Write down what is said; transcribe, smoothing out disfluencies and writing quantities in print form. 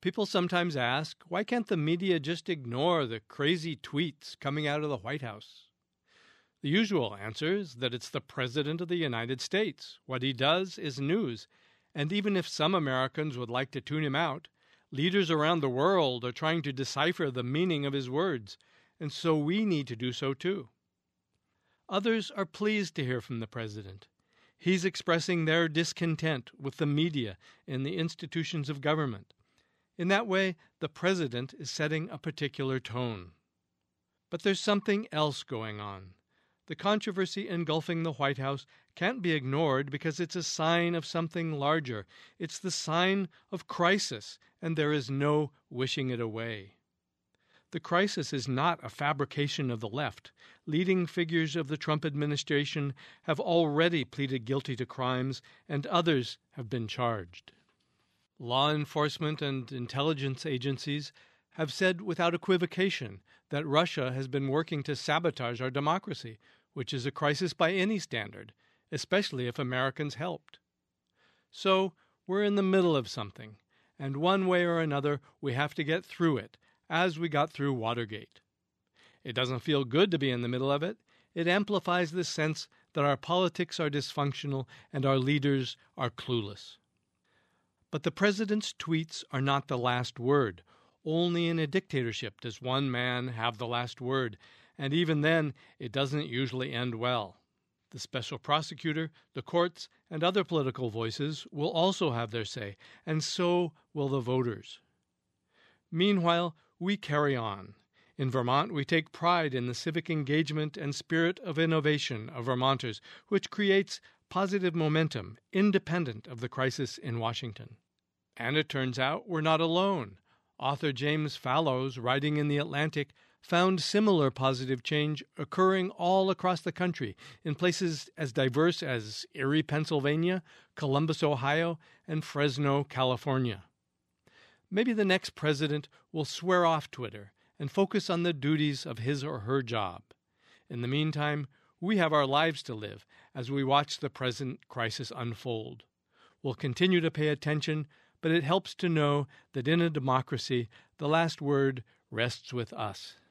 People sometimes ask, why can't the media just ignore the crazy tweets coming out of the White House? The usual answer is that it's the President of the United States. What he does is news, and even if some Americans would like to tune him out, leaders around the world are trying to decipher the meaning of his words, and so we need to do so too. Others are pleased to hear from the President. He's expressing their discontent with the media and the institutions of government. In that way, the President is setting a particular tone. But there's something else going on. The controversy engulfing the White House can't be ignored because it's a sign of something larger. It's the sign of crisis, and there is no wishing it away. The crisis is not a fabrication of the left. Leading figures of the Trump administration have already pleaded guilty to crimes, and others have been charged. Law enforcement and intelligence agencies have said without equivocation that Russia has been working to sabotage our democracy, which is a crisis by any standard, especially if Americans helped. So we're in the middle of something, and one way or another we have to get through it, as we got through Watergate. It doesn't feel good to be in the middle of it. It amplifies the sense that our politics are dysfunctional and our leaders are clueless. But the president's tweets are not the last word. Only in a dictatorship does one man have the last word, and even then it doesn't usually end well. The special prosecutor, the courts, and other political voices will also have their say, and so will the voters. Meanwhile, we carry on. In Vermont, we take pride in the civic engagement and spirit of innovation of Vermonters, which creates positive momentum independent of the crisis in Washington. And it turns out we're not alone. Author James Fallows, writing in The Atlantic, found similar positive change occurring all across the country in places as diverse as Erie, Pennsylvania, Columbus, Ohio, and Fresno, California. Maybe the next president will swear off Twitter and focus on the duties of his or her job. In the meantime, we have our lives to live as we watch the present crisis unfold. We'll continue to pay attention, but it helps to know that in a democracy, the last word rests with us.